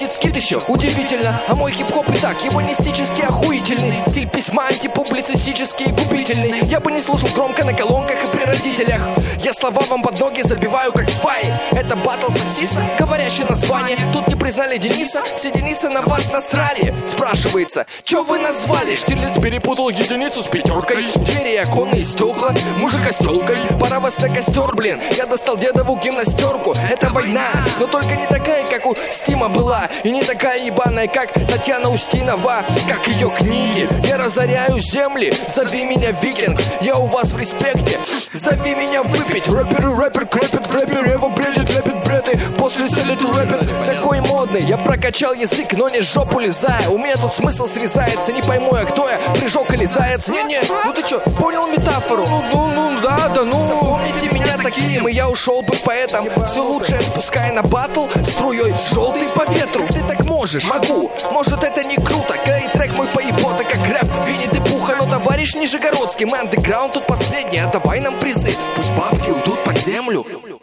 висит скит еще. Удивительно, а мой хип-хоп и так ебанистически охуительный. Стиль письма антипублицистический и губительный. Я бы не слушал громко на колонках и при родителях. Я слова вам под ноги забиваю как сваи. Это батл сосиса, говорящее название. Тут не признали Дениса, все Денисы на вас насрали. Спрашивается, чё вы назвали? Штирлиц перепутал единицу с пятеркой. Двери и оконные стекла, мужика с тёлкой. Пора вас на костер, блин. Я достал дедову гимнастерку. Это война, но только не такая, как у Стима была. И не такая ебаная, как Татьяна Устинова. Как ее книги. Я разоряю земли, зови меня викинг. Я у вас в респекте, зови меня выпить. Рэпер крэпит в рэпере, его бредит, лепит бреды. После селит рэпит, такой модный. Я прокачал язык, но не жопу лизаю. У меня тут смысл срезается, не пойму я, кто я, прыжок или заяц. Не-не, ну ты чё, понял метафору? Ну запомните меня таким, и я ушел бы поэтом. Все лучшее спуская на батл струей желтый по ветру. Ты так можешь? Могу. Может это не круто, когда и трек мой поебота, как рэп Винни де Пуха. Но товарищ Нижегородский, мы андеграунд тут последний, а давай нам призы. Пусть бабки уйдут под землю.